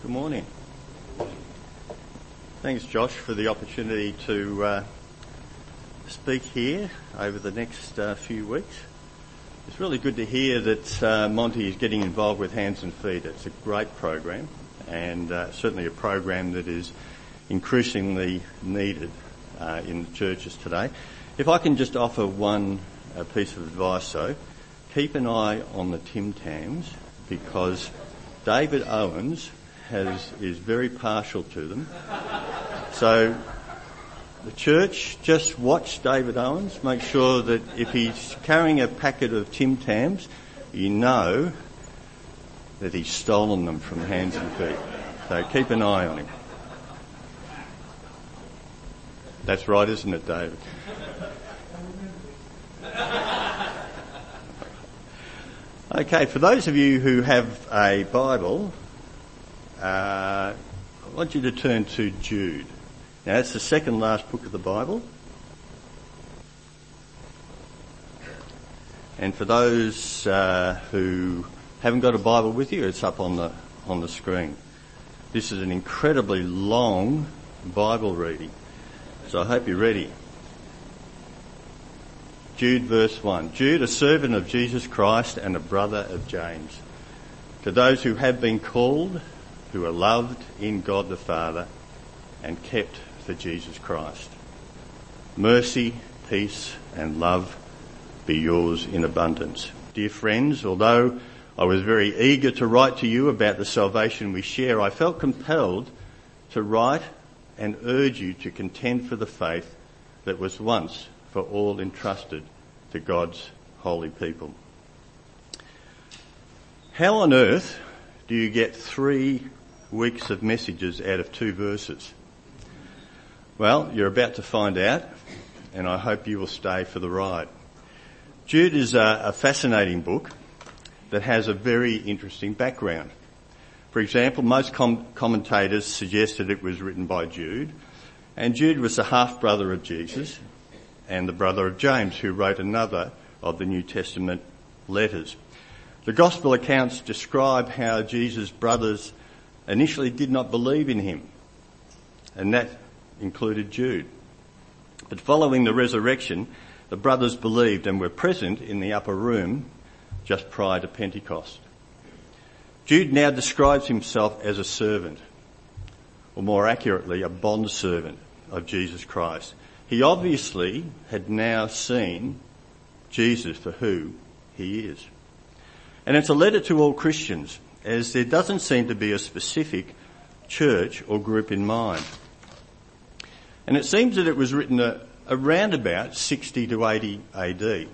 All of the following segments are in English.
Good morning. Thanks, Josh, for the opportunity to speak here over the next few weeks. It's really good to hear that Monty is getting involved with Hands and Feet. It's a great program, and certainly a program that is increasingly needed in the churches today. If I can just offer one piece of advice, though, keep an eye on the Tim Tams, because David Owens is very partial to them. So the church, just watch David Owens. Make sure that if he's carrying a packet of Tim Tams, you know that he's stolen them from Hands and Feet. So keep an eye on him. That's right, isn't it, David? Okay, for those of you who have a Bible, I want you to turn to Jude. Now, that's the second last book of the Bible. And for those who haven't got a Bible with you, it's up on the screen. This is an incredibly long Bible reading, so I hope you're ready. Jude, verse 1. Jude, a servant of Jesus Christ and a brother of James, to those who have been called, who are loved in God the Father and kept for Jesus Christ. Mercy, peace and love be yours in abundance. Dear friends, although I was very eager to write to you about the salvation we share, I felt compelled to write and urge you to contend for the faith that was once for all entrusted to God's holy people. How on earth do you get 3 weeks of messages out of 2 verses? Well, you're about to find out, and I hope you will stay for the ride. Jude is a fascinating book that has a very interesting background. For example, most commentators suggested it was written by Jude, and Jude was the half-brother of Jesus and the brother of James, who wrote another of the New Testament letters. The Gospel accounts describe how Jesus' brothers initially did not believe in him, and that included Jude. But following the resurrection, the brothers believed and were present in the upper room just prior to Pentecost. Jude now describes himself as a servant, or more accurately, a bondservant of Jesus Christ. He obviously had now seen Jesus for who he is. And it's a letter to all Christians, as there doesn't seem to be a specific church or group in mind. And it seems that it was written around about 60 to 80 AD.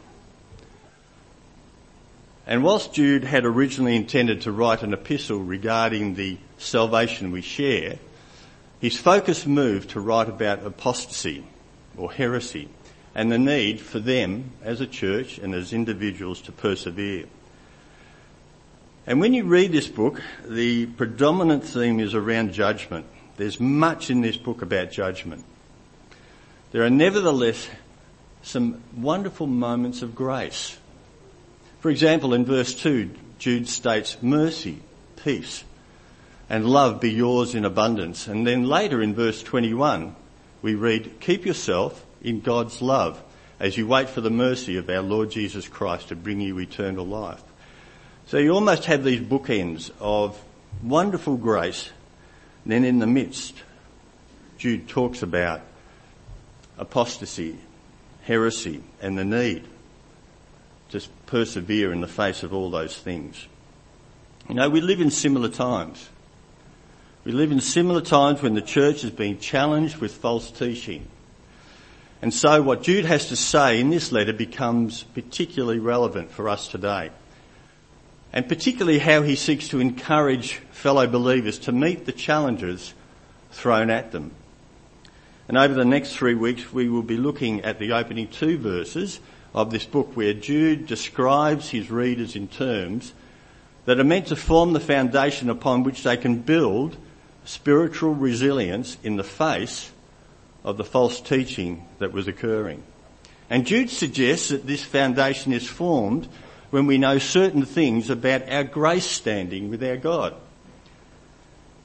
And whilst Jude had originally intended to write an epistle regarding the salvation we share, his focus moved to write about apostasy or heresy and the need for them as a church and as individuals to persevere. And when you read this book, the predominant theme is around judgment. There's much in this book about judgment. There are nevertheless some wonderful moments of grace. For example, in verse 2, Jude states, mercy, peace, and love be yours in abundance. And then later in verse 21, we read, keep yourself in God's love as you wait for the mercy of our Lord Jesus Christ to bring you eternal life. So you almost have these bookends of wonderful grace. And then in the midst, Jude talks about apostasy, heresy, and the need to persevere in the face of all those things. You know, we live in similar times. We live in similar times when the church is being challenged with false teaching. And so what Jude has to say in this letter becomes particularly relevant for us today. And particularly how he seeks to encourage fellow believers to meet the challenges thrown at them. And over the next 3 weeks, we will be looking at the opening 2 verses of this book, where Jude describes his readers in terms that are meant to form the foundation upon which they can build spiritual resilience in the face of the false teaching that was occurring. And Jude suggests that this foundation is formed when we know certain things about our grace standing with our God.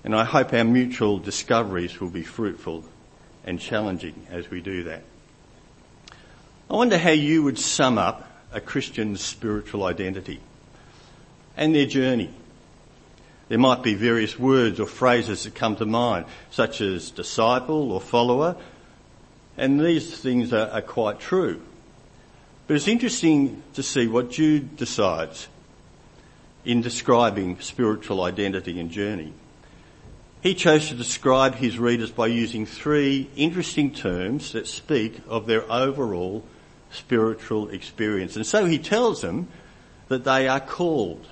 And I hope our mutual discoveries will be fruitful and challenging as we do that. I wonder how you would sum up a Christian's spiritual identity and their journey. There might be various words or phrases that come to mind, such as disciple or follower, and these things are quite true. But it's interesting to see what Jude decides in describing spiritual identity and journey. He chose to describe his readers by using three interesting terms that speak of their overall spiritual experience. And so he tells them that they are called,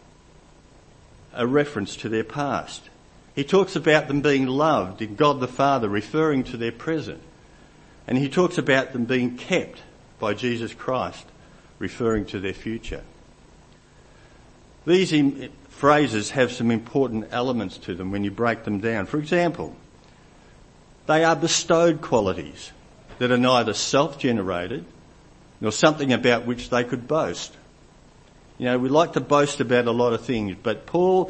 a reference to their past. He talks about them being loved in God the Father, referring to their present. And he talks about them being kept by Jesus Christ, referring to their future. These phrases have some important elements to them when you break them down. For example, they are bestowed qualities that are neither self-generated nor something about which they could boast. You know, we like to boast about a lot of things, but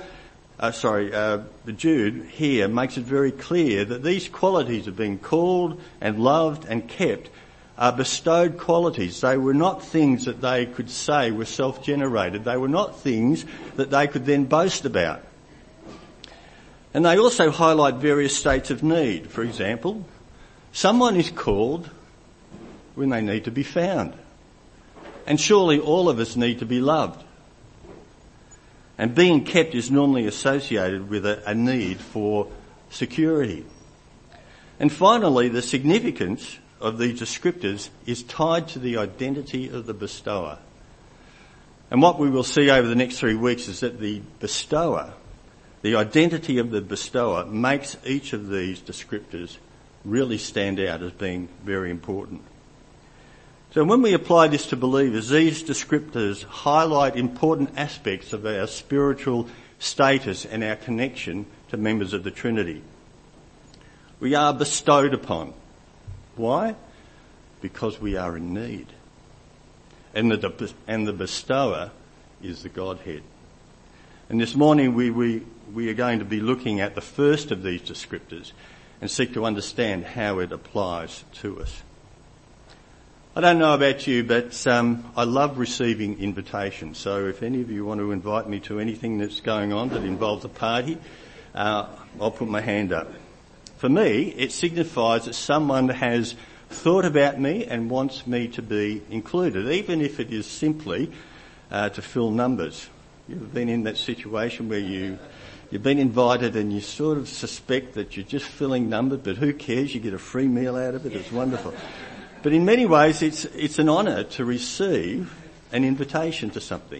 Jude here makes it very clear that these qualities of being called and loved and kept are bestowed qualities. They were not things that they could say were self-generated. They were not things that they could then boast about. And they also highlight various states of need. For example, someone is called when they need to be found. And surely all of us need to be loved. And being kept is normally associated with a need for security. And finally, the significance of these descriptors is tied to the identity of the bestower. And what we will see over the next 3 weeks is that the bestower, the identity of the bestower, makes each of these descriptors really stand out as being very important. So when we apply this to believers, these descriptors highlight important aspects of our spiritual status and our connection to members of the Trinity. We are bestowed upon. Why? Because we are in need. And the bestower is the Godhead. And this morning we are going to be looking at the first of these descriptors and seek to understand how it applies to us. I don't know about you, but I love receiving invitations. So if any of you want to invite me to anything that's going on that involves a party, I'll put my hand up. For me, it signifies that someone has thought about me and wants me to be included, even if it is simply to fill numbers. You've been in that situation where you've been invited and you sort of suspect that you're just filling numbers, but who cares? You get a free meal out of it. It's wonderful. But in many ways, it's an honour to receive an invitation to something.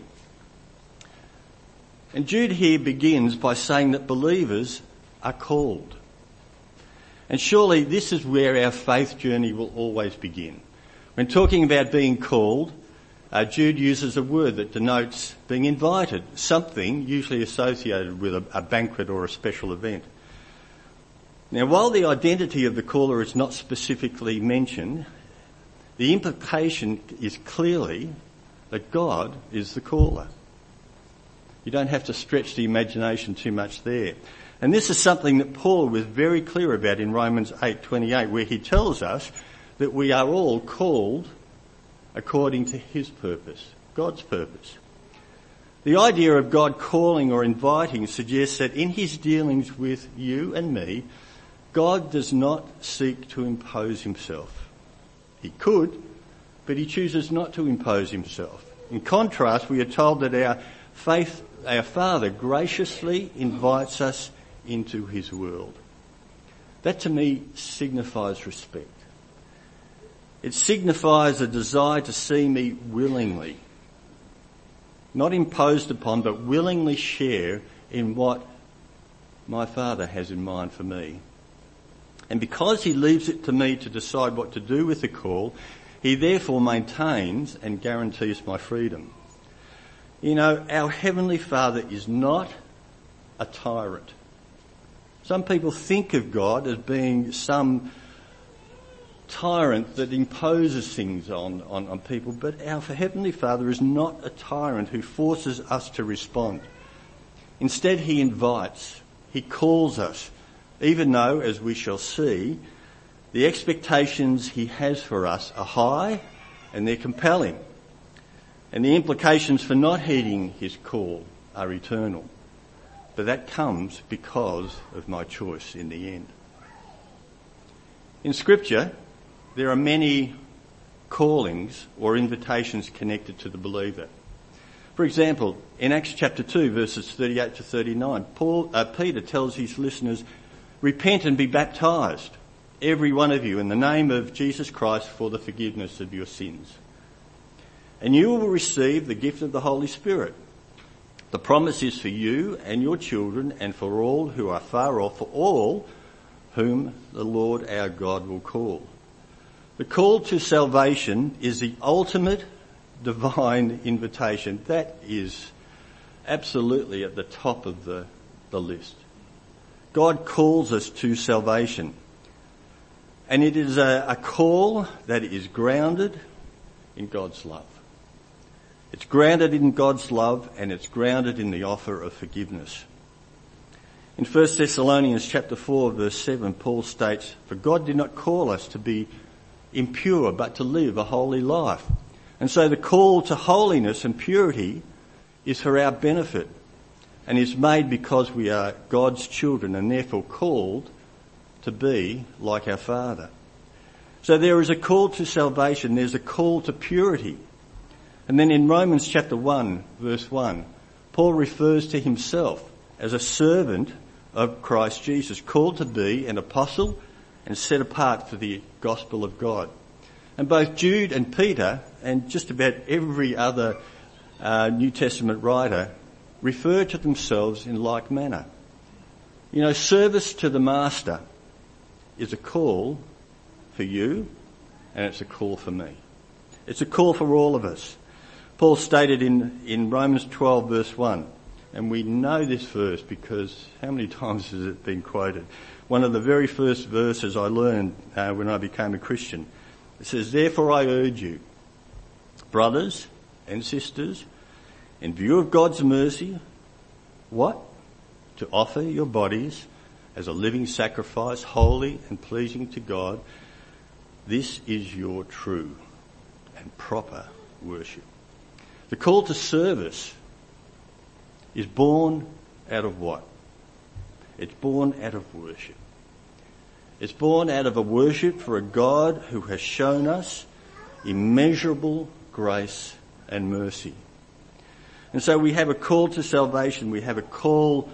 And Jude here begins by saying that believers are called. And surely this is where our faith journey will always begin. When talking about being called, Jude uses a word that denotes being invited, something usually associated with a banquet or a special event. Now, while the identity of the caller is not specifically mentioned, the implication is clearly that God is the caller. You don't have to stretch the imagination too much there. And this is something that Paul was very clear about in Romans 8:28, where he tells us that we are all called according to his purpose, God's purpose. The idea of God calling or inviting suggests that in his dealings with you and me, God does not seek to impose himself. He could, but he chooses not to impose himself. In contrast, we are told that our Father graciously invites us into his world. That to me signifies respect. It signifies a desire to see me willingly, not imposed upon, but willingly share in what my Father has in mind for me. And because he leaves it to me to decide what to do with the call, he therefore maintains and guarantees my freedom. You know, our Heavenly Father is not a tyrant. Some people think of God as being some tyrant that imposes things on people, but our Heavenly Father is not a tyrant who forces us to respond. Instead, he invites, He calls us, even though, as we shall see, the expectations he has for us are high and they're compelling. And the implications for not heeding his call are eternal. But that comes because of my choice in the end. In Scripture, there are many callings or invitations connected to the believer. For example, in Acts chapter 2, verses 38 to 39, Peter tells his listeners, "Repent and be baptised, every one of you, in the name of Jesus Christ for the forgiveness of your sins. And you will receive the gift of the Holy Spirit. The promise is for you and your children and for all who are far off, for all whom the Lord our God will call." The call to salvation is the ultimate divine invitation. That is absolutely at the top of the list. God calls us to salvation. And it is a call that is grounded in God's love. It's grounded in God's love and it's grounded in the offer of forgiveness. In 1 Thessalonians chapter 4 verse 7, Paul states, "For God did not call us to be impure, but to live a holy life." And so the call to holiness and purity is for our benefit and is made because we are God's children and therefore called to be like our Father. So there is a call to salvation, there's a call to purity. And then in Romans chapter 1 verse 1, Paul refers to himself as a servant of Christ Jesus, called to be an apostle and set apart for the gospel of God. And both Jude and Peter and just about every other New Testament writer refer to themselves in like manner. You know, service to the master is a call for you and it's a call for me. It's a call for all of us. Paul stated in Romans 12 verse 1, and we know this verse because how many times has it been quoted? One of the very first verses I learned when I became a Christian. It says, "Therefore I urge you, brothers and sisters, in view of God's mercy," what? "To offer your bodies as a living sacrifice, holy and pleasing to God. This is your true and proper worship." The call to service is born out of what? It's born out of worship. It's born out of a worship for a God who has shown us immeasurable grace and mercy. And so we have a call to salvation, we have a call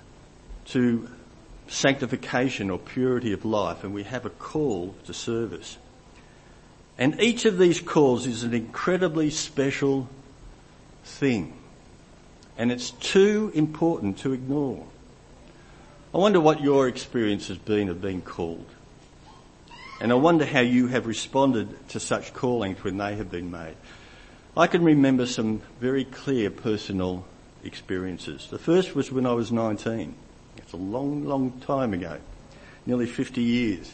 to sanctification or purity of life, and we have a call to service. And each of these calls is an incredibly special thing, and it's too important to ignore. I wonder what your experience has been of being called, and I wonder how you have responded to such callings when they have been made. I can remember some very clear personal experiences. The first was when I was 19. It's a long, long time ago, nearly 50 years.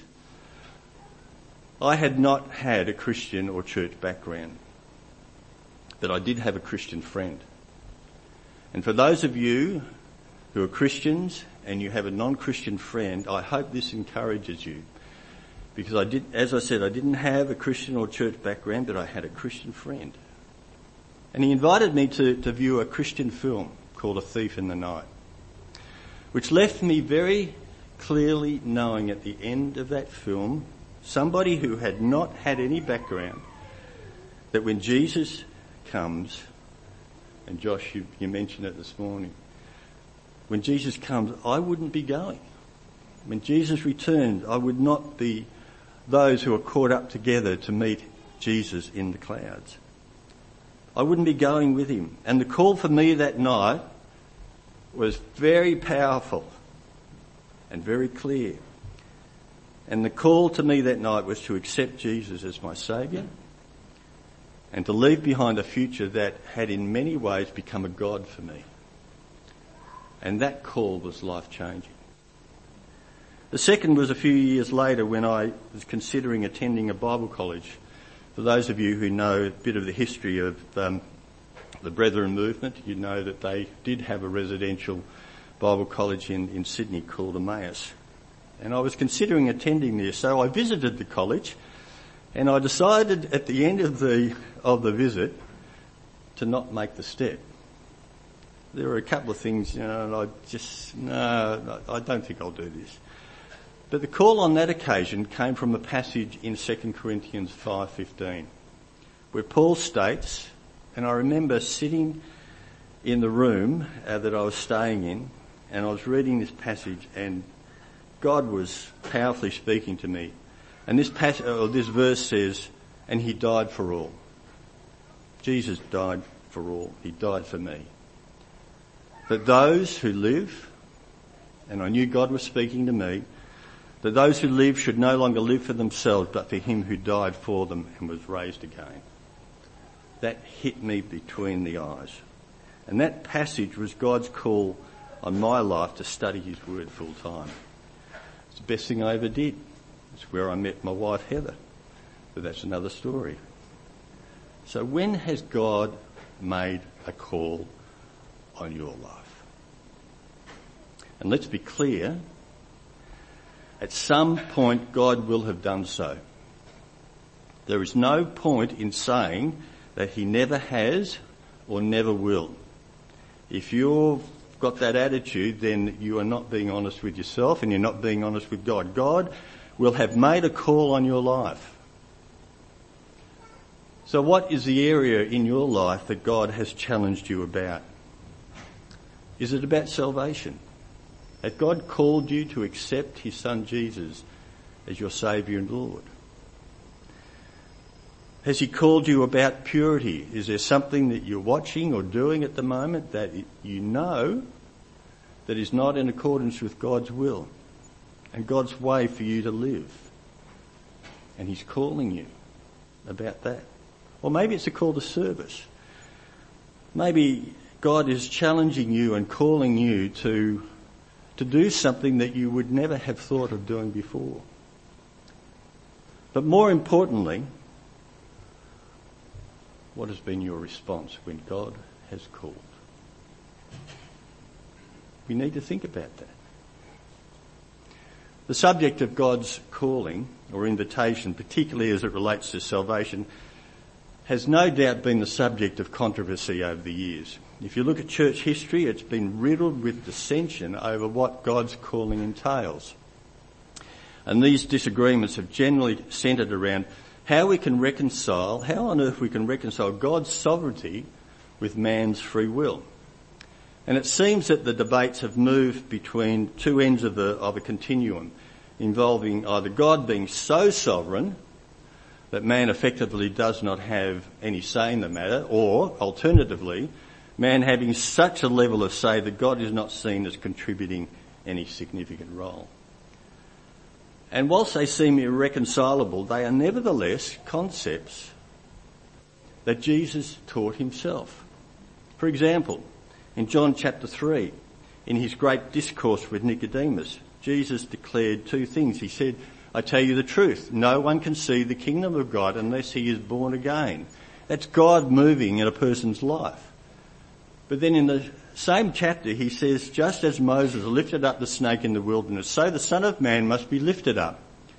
I had not had a Christian or church background, but I did have a Christian friend. And for those of you who are Christians and you have a non-Christian friend, I hope this encourages you. Because as I said, I didn't have a Christian or church background, but I had a Christian friend. And he invited me to view a Christian film called A Thief in the Night, which left me very clearly knowing at the end of that film, somebody who had not had any background, that when Jesus comes, and Josh, you mentioned it this morning, when Jesus comes, I wouldn't be going. When Jesus returned, I would not be those who are caught up together to meet Jesus in the clouds. I wouldn't be going with him. And the call for me that night was very powerful and very clear. And the call to me that night was to accept Jesus as my Saviour and to leave behind a future that had in many ways become a God for me. And that call was life-changing. The second was a few years later when I was considering attending a Bible college. For those of you who know a bit of the history of the Brethren movement, you know that they did have a residential Bible college in Sydney called Emmaus. And I was considering attending there, so I visited the college, and I decided at the end of the visit to not make the step. There were a couple of things, and I don't think I'll do this. But the call on that occasion came from a passage in 2 Corinthians 5:15, where Paul states, and I remember sitting in the room that I was staying in, and I was reading this passage, and God was powerfully speaking to me. And this verse says, and he died for all. Jesus died for all. He died for me. That those who live, and I knew God was speaking to me, that those who live should no longer live for themselves, but for him who died for them and was raised again. That hit me between the eyes. And that passage was God's call on my life to study his word full time. It's the best thing I ever did. It's where I met my wife Heather. But that's another story. So when has God made a call on your life? And let's be clear, at some point God will have done so. There is no point in saying that he never has or never will. If you've got that attitude, then you are not being honest with yourself and you're not being honest with God. God will have made a call on your life. So what is the area in your life that God has challenged you about? Is it about salvation? Has God called you to accept his son Jesus as your Saviour and Lord? Has he called you about purity? Is there something that you're watching or doing at the moment that you know that is not in accordance with God's will and God's way for you to live? And he's calling you about that. Or maybe it's a call to service. Maybe God is challenging you and calling you to do something that you would never have thought of doing before. But more importantly, what has been your response when God has called? We need to think about that. The subject of God's calling or invitation, particularly as it relates to salvation, has no doubt been the subject of controversy over the years. If you look at church history, it's been riddled with dissension over what God's calling entails. And these disagreements have generally centred around how on earth we can reconcile God's sovereignty with man's free will. And it seems that the debates have moved between two ends of a continuum, involving either God being so sovereign that man effectively does not have any say in the matter, or, alternatively, man having such a level of say that God is not seen as contributing any significant role. And whilst they seem irreconcilable, they are nevertheless concepts that Jesus taught himself. For example, in John chapter 3, in his great discourse with Nicodemus, Jesus declared two things. He said, I tell you the truth, no one can see the kingdom of God unless he is born again. That's God moving in a person's life. But then in the same chapter he says, just as Moses lifted up the snake in the wilderness, so the Son of Man must be lifted up,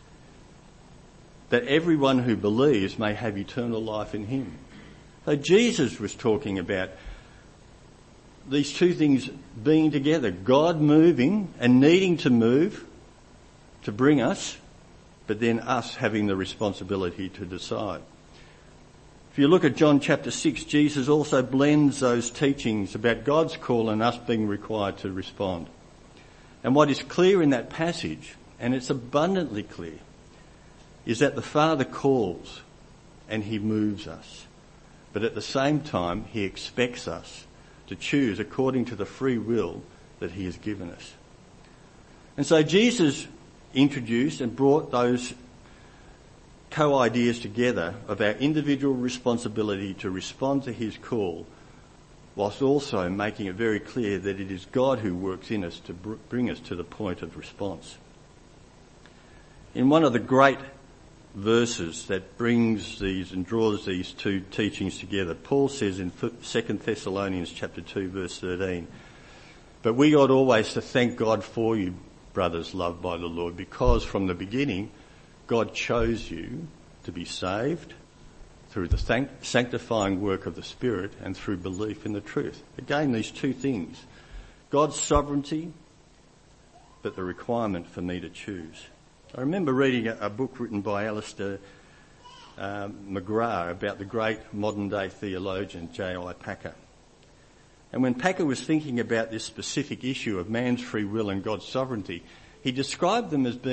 that everyone who believes may have eternal life in him. So Jesus was talking about these two things being together, God moving and needing to move to bring us, but then us having the responsibility to decide. If you look at John chapter 6, Jesus also blends those teachings about God's call and us being required to respond. And what is clear in that passage, and it's abundantly clear, is that the Father calls and he moves us. But at the same time, he expects us to choose according to the free will that he has given us. And so Jesus introduced and brought those co-ideas together of our individual responsibility to respond to his call, whilst also making it very clear that it is God who works in us to bring us to the point of response. In one of the great verses that brings these and draws these two teachings together, Paul says in 2 Thessalonians chapter 2 verse 13, But we ought always to thank God for you, brothers loved by the Lord, because from the beginning, God chose you to be saved through the sanctifying work of the Spirit and through belief in the truth. Again, these two things. God's sovereignty, but the requirement for me to choose. I remember reading a book written by Alistair McGrath about the great modern-day theologian J.I. Packer. And when Packer was thinking about this specific issue of man's free will and God's sovereignty, he described them as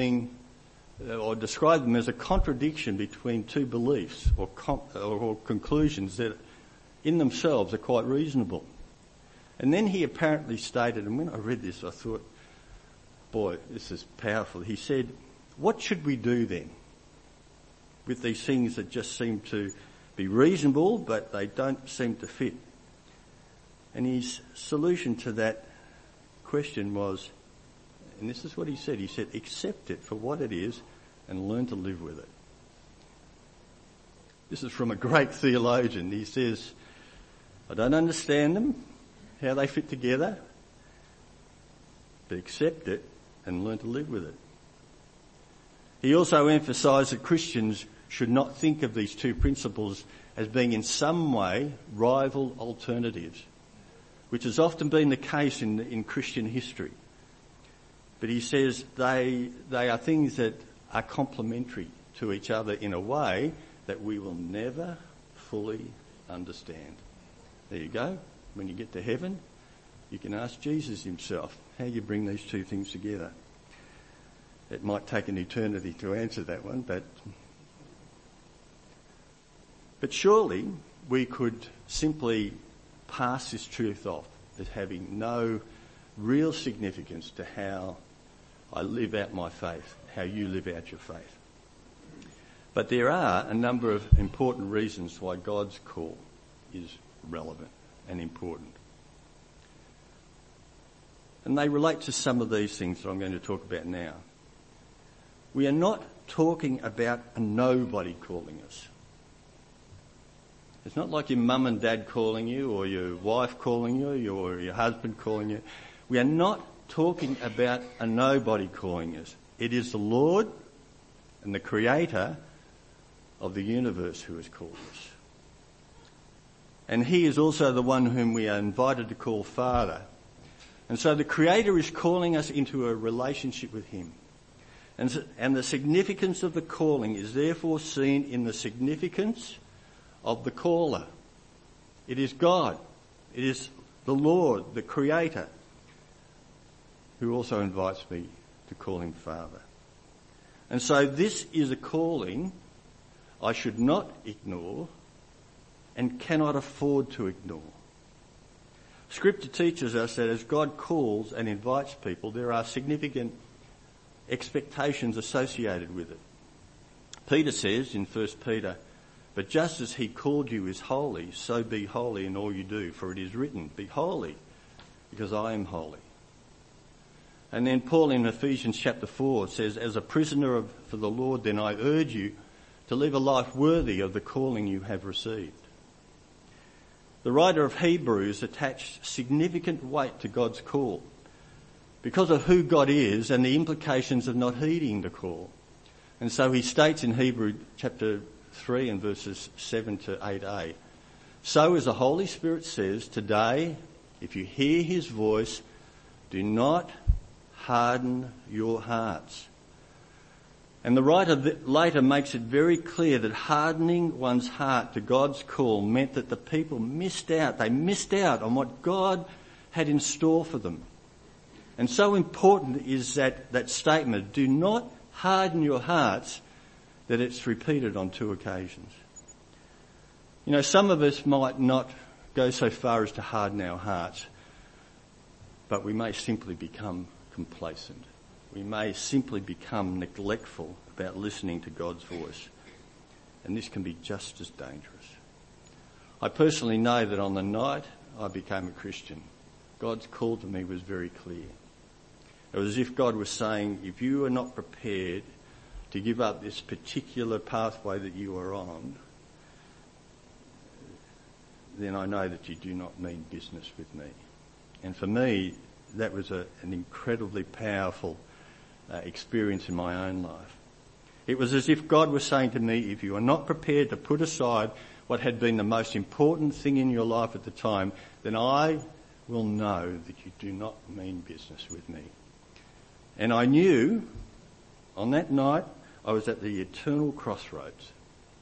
a contradiction between two beliefs or conclusions that in themselves are quite reasonable. And then he apparently stated, and when I read this I thought, boy, this is powerful. He said, what should we do then with these things that just seem to be reasonable but they don't seem to fit? And his solution to that question was, and this is what he said, accept it for what it is and learn to live with it. This is from a great theologian. He says, I don't understand them, how they fit together, but accept it and learn to live with it. He also emphasised that Christians should not think of these two principles as being in some way rival alternatives, which has often been the case in Christian history. But he says they are things that are complementary to each other in a way that we will never fully understand. There you go. When you get to heaven, you can ask Jesus himself how you bring these two things together. It might take an eternity to answer that one, but surely we could simply pass this truth off as having no real significance to how I live out my faith, how you live out your faith. But there are a number of important reasons why God's call is relevant and important. And they relate to some of these things that I'm going to talk about now. We are not talking about a nobody calling us. It's not like your mum and dad calling you or your wife calling you or your husband calling you. We are not talking about a nobody calling us. It is the Lord and the Creator of the universe who has called us. And he is also the one whom we are invited to call Father. And so the Creator is calling us into a relationship with him. And the significance of the calling is therefore seen in the significance of the caller. It is God. It is the Lord, the Creator, who also invites me to call him Father. And so this is a calling I should not ignore and cannot afford to ignore. Scripture teaches us that as God calls and invites people, there are significant expectations associated with it. Peter says in 1 Peter, but just as he called you is holy, so be holy in all you do, for it is written, be holy, because I am holy. And then Paul in Ephesians chapter 4 says, as a prisoner for the Lord, then I urge you to live a life worthy of the calling you have received. The writer of Hebrews attached significant weight to God's call because of who God is and the implications of not heeding the call. And so he states in Hebrews chapter 3 and verses 7 to 8a, so as the Holy Spirit says, today, if you hear his voice, do not harden your hearts. And the writer later makes it very clear that hardening one's heart to God's call meant that the people missed out. They missed out on what God had in store for them. And so important is that statement, do not harden your hearts, that it's repeated on 2 occasions. You know, some of us might not go so far as to harden our hearts, but we may simply become complacent. We may simply become neglectful about listening to God's voice. And this can be just as dangerous. I personally know that on the night I became a Christian, God's call to me was very clear. It was as if God was saying, if you are not prepared to give up this particular pathway that you are on, then I know that you do not mean business with me. And for me, that was an incredibly powerful experience in my own life. It was as if God was saying to me, if you are not prepared to put aside what had been the most important thing in your life at the time, then I will know that you do not mean business with me. And I knew on that night I was at the eternal crossroads.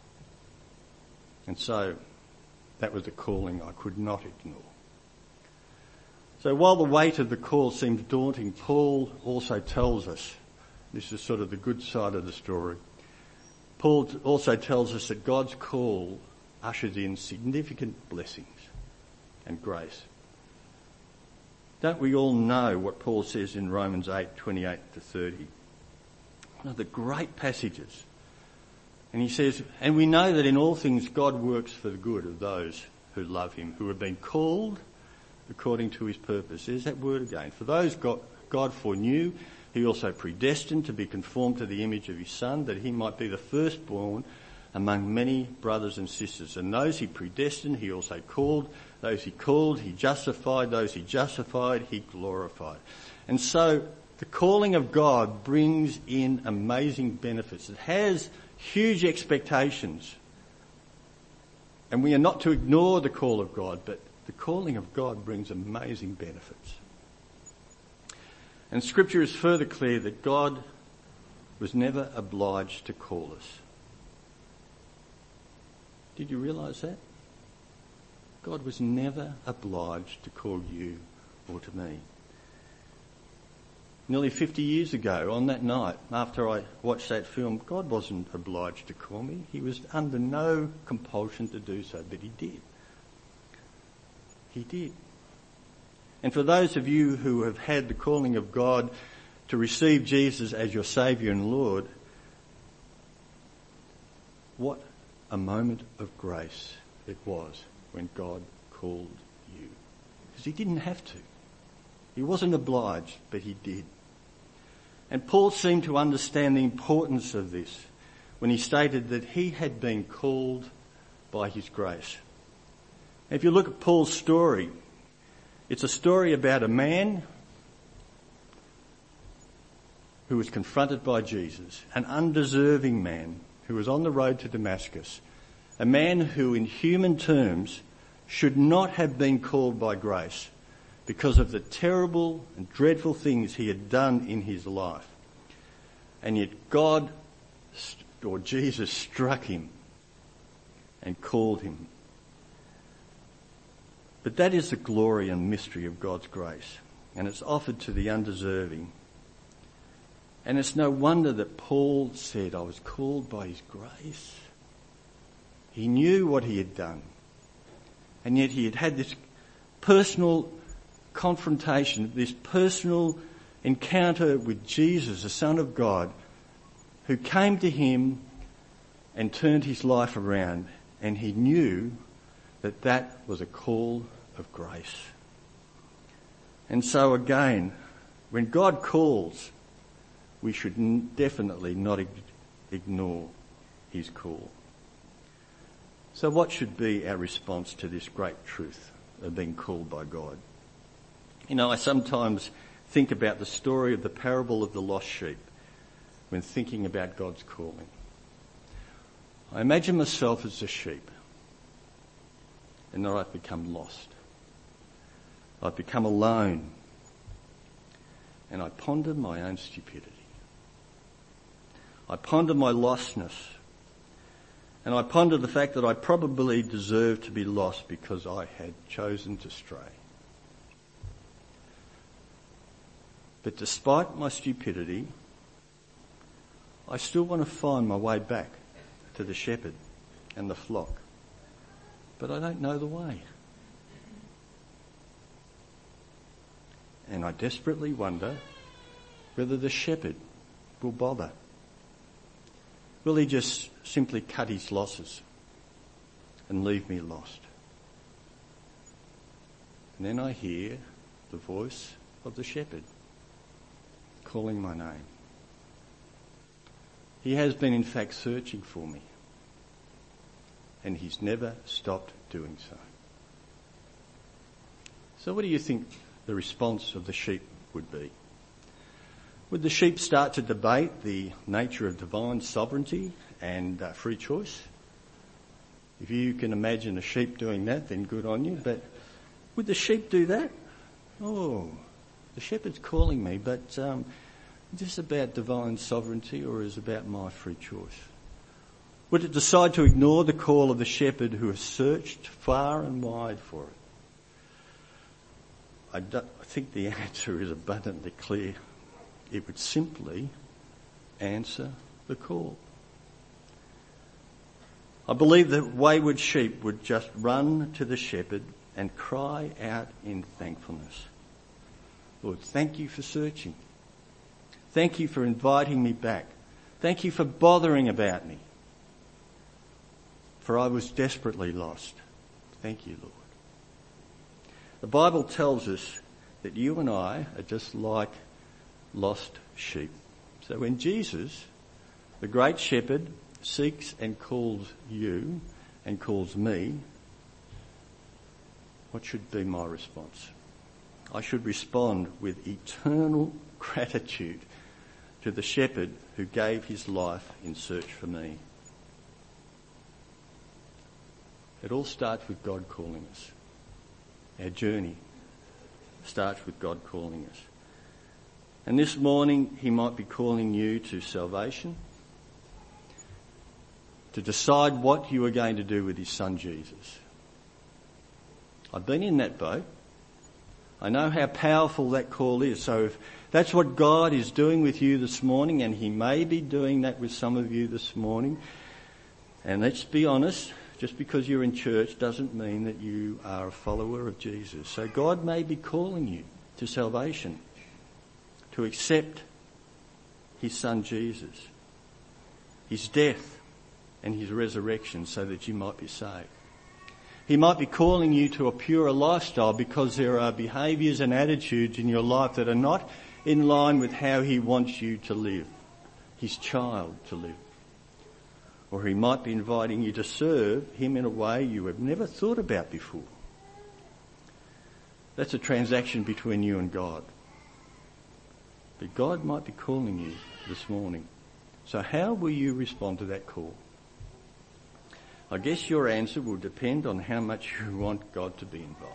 And so that was a calling I could not ignore. So while the weight of the call seems daunting, Paul also tells us, this is sort of the good side of the story, Paul also tells us that God's call ushers in significant blessings and grace. Don't we all know what Paul says in Romans 8:28-30? One of the great passages. And he says, and we know that in all things God works for the good of those who love him, who have been called according to his purpose. There's that word again. For those God foreknew, he also predestined to be conformed to the image of his Son, that he might be the firstborn among many brothers and sisters. And those he predestined, he also called. Those he called, he justified. Those he justified, he glorified. And so the calling of God brings in amazing benefits. It has huge expectations. And we are not to ignore the call of God, but the calling of God brings amazing benefits. And Scripture is further clear that God was never obliged to call us. Did you realise that? God was never obliged to call you or to me. Nearly 50 years ago, on that night, after I watched that film, God wasn't obliged to call me. He was under no compulsion to do so, but he did. He did. And for those of you who have had the calling of God to receive Jesus as your Saviour and Lord, what a moment of grace it was when God called you. Because he didn't have to. He wasn't obliged, but he did. And Paul seemed to understand the importance of this when he stated that he had been called by his grace. If you look at Paul's story, it's a story about a man who was confronted by Jesus, an undeserving man who was on the road to Damascus, a man who in human terms should not have been called by grace because of the terrible and dreadful things he had done in his life. And yet God, or Jesus, struck him and called him. But that is the glory and mystery of God's grace, and it's offered to the undeserving. And it's no wonder that Paul said, I was called by his grace. He knew what he had done, and yet he had had this personal confrontation, this personal encounter with Jesus, the Son of God, who came to him and turned his life around, and he knew that that was a call of grace. And so again, when God calls, we should definitely not ignore his call. So what should be our response to this great truth of being called by God? You know, I sometimes think about the story of the parable of the lost sheep when thinking about God's calling. I imagine myself as a sheep, and that I've become lost. I've become alone, and I ponder my own stupidity. I ponder my lostness, and I ponder the fact that I probably deserve to be lost because I had chosen to stray. But despite my stupidity, I still want to find my way back to the shepherd and the flock. But I don't know the way. And I desperately wonder whether the shepherd will bother. Will he just simply cut his losses and leave me lost? And then I hear the voice of the shepherd calling my name. He has been in fact searching for me, and he's never stopped doing so. So what do you think the response of the sheep would be. Would the sheep start to debate the nature of divine sovereignty and free choice? If you can imagine a sheep doing that, then good on you. But would the sheep do that? Oh, the shepherd's calling me, but is this about divine sovereignty or is it about my free choice? Would it decide to ignore the call of the shepherd who has searched far and wide for it? I think the answer is abundantly clear. It would simply answer the call. I believe that wayward sheep would just run to the shepherd and cry out in thankfulness. Lord, thank you for searching. Thank you for inviting me back. Thank you for bothering about me. For I was desperately lost. Thank you, Lord. The Bible tells us that you and I are just like lost sheep. So when Jesus, the great shepherd, seeks and calls you and calls me, what should be my response? I should respond with eternal gratitude to the shepherd who gave his life in search for me. It all starts with God calling us. Our journey starts with God calling us. And this morning, he might be calling you to salvation, to decide what you are going to do with his son Jesus. I've been in that boat. I know how powerful that call is. So if that's what God is doing with you this morning, and he may be doing that with some of you this morning, and let's be honest, just because you're in church doesn't mean that you are a follower of Jesus. So God may be calling you to salvation, to accept his son Jesus, his death and his resurrection so that you might be saved. He might be calling you to a purer lifestyle because there are behaviours and attitudes in your life that are not in line with how he wants you to live, his child to live. Or he might be inviting you to serve him in a way you have never thought about before. That's a transaction between you and God. But God might be calling you this morning. So how will you respond to that call? I guess your answer will depend on how much you want God to be involved.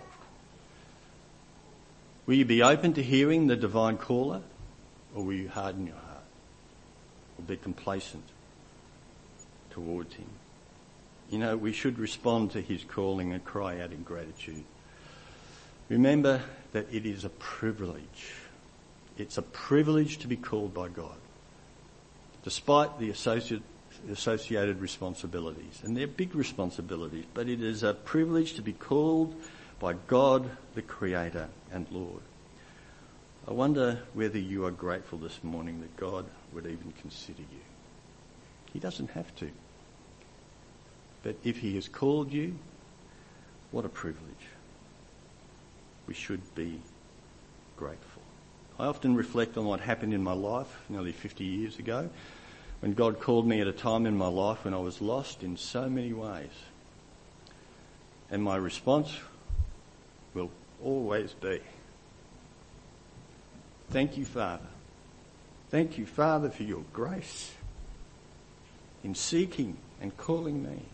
Will you be open to hearing the divine caller, or will you harden your heart or be complacent towards him? You know, we should respond to his calling and cry out in gratitude. Remember that it is a privilege. It's a privilege to be called by God, despite the associated responsibilities. And they're big responsibilities, but it is a privilege to be called by God, the Creator and Lord. I wonder whether you are grateful this morning that God would even consider you. He doesn't have to. But if he has called you, what a privilege. We should be grateful. I often reflect on what happened in my life nearly 50 years ago, when God called me at a time in my life when I was lost in so many ways. And my response will always be, thank you, Father. Thank you, Father, for your grace in seeking and calling me.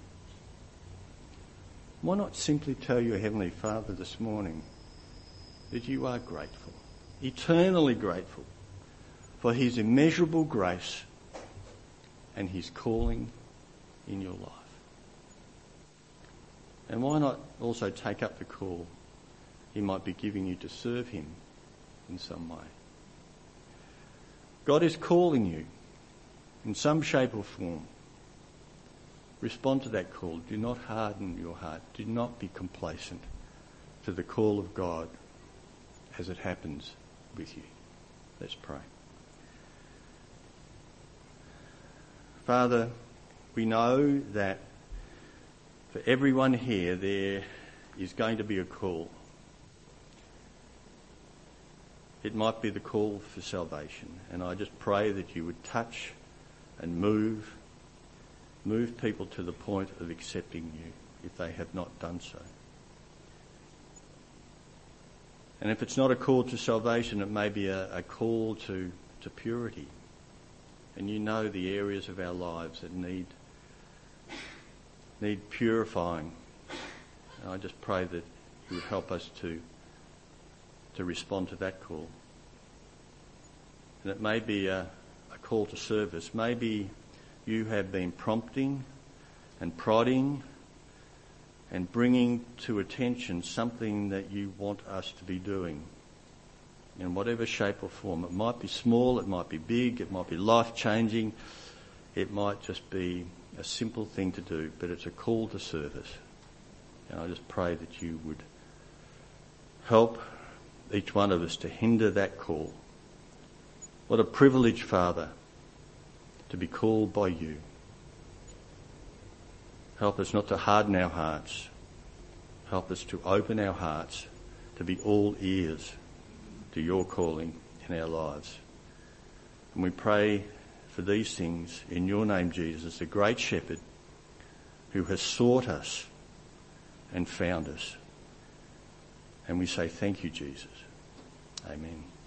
Why not simply tell your Heavenly Father this morning that you are grateful, eternally grateful, for his immeasurable grace and his calling in your life? And why not also take up the call he might be giving you to serve him in some way? God is calling you in some shape or form. Respond to that call. Do not harden your heart. Do not be complacent to the call of God as it happens with you. Let's pray. Father, we know that for everyone here there is going to be a call. It might be the call for salvation, and I just pray that you would touch and move people to the point of accepting you if they have not done so. And if it's not a call to salvation, it may be a call to purity. And you know the areas of our lives that need purifying. And I just pray that you would help us to respond to that call. And it may be a call to service. Maybe you have been prompting and prodding and bringing to attention something that you want us to be doing in whatever shape or form. It might be small, it might be big, it might be life-changing, it might just be a simple thing to do, but it's a call to service. And I just pray that you would help each one of us to hinder that call. What a privilege, Father, to be called by you. Help us not to harden our hearts. Help us to open our hearts to be all ears to your calling in our lives. And we pray for these things in your name, Jesus, the great shepherd who has sought us and found us. And we say thank you, Jesus. Amen.